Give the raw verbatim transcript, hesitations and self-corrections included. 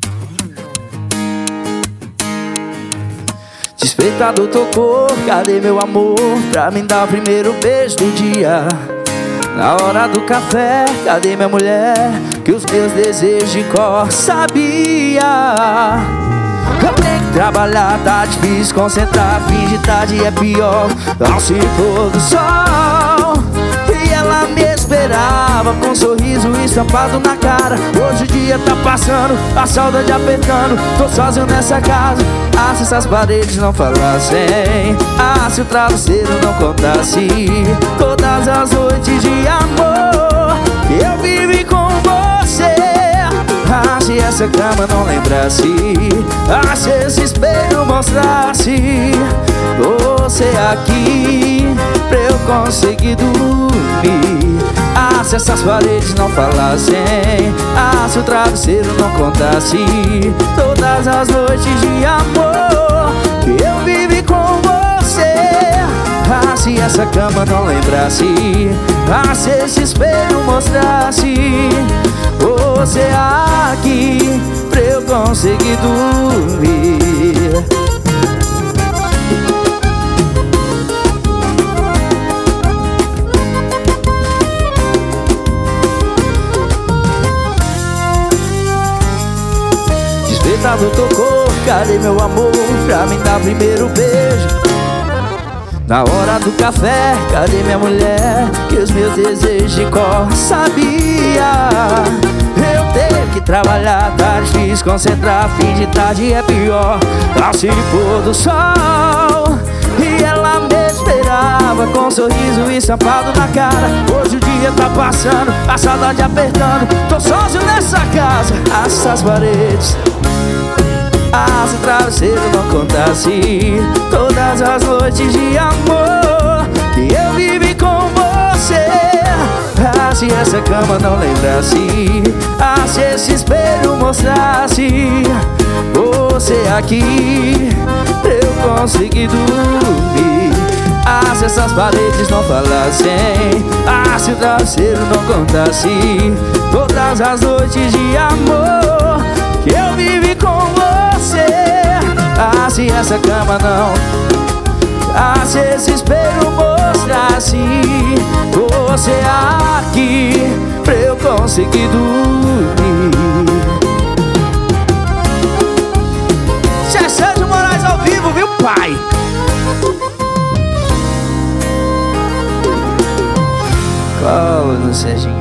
Despertador tocou, cadê meu amor? Pra mim dar o primeiro beijo do dia. Na hora do café, cadê minha mulher? Que os meus desejos de cor sabia. Eu tenho que trabalhar, tá difícil concentrar. Fim de tarde é pior, ao se pôr do sol. E ela me esperava com um sorriso estampado na cara. Hoje o dia tá passando, a saudade apertando. Tô sozinho nessa casa. Ah, se essas paredes não falassem, ah, se o travesseiro não contasse todas as noites de amor que eu vivi com você. Ah, se essa cama não lembrasse, ah, se esse espelho mostrasse você aqui pra eu conseguir dormir. Ah, se essas paredes não falassem, ah, se o travesseiro não contasse todas as noites de amor que eu vivi com você. Ah, se essa cama não lembrasse, ah, se esse espelho mostrasse você aqui pra eu conseguir dormir. Despertador tocou, cadê meu amor? Pra mim dar primeiro beijo. Na hora do café, cadê minha mulher? Que os meus desejos de cor sabia. Eu tenho que trabalhar, tá difícil concentrar. Fim de tarde é pior, ao se pôr do sol. E ela me esperava com um sorriso estampado na cara. Hoje o dia tá passando, a saudade apertando. Tô sozinho nessa casa, essas paredes. Ah, se o travesseiro não contasse todas as noites de amor que eu vivi com você. Ah, se essa cama não lembrasse, ah, se esse espelho mostrasse você aqui pra eu conseguir dormir. Ah, se essas paredes não falassem, ah, se o travesseiro não contasse todas as noites de amor que eu vivi com você. Ah, se essa cama não, ah, se esse espelho mostrasse você aqui pra eu conseguir dormir. Isso é Sérgio Moraes ao vivo, viu, pai? Cola no Serginho.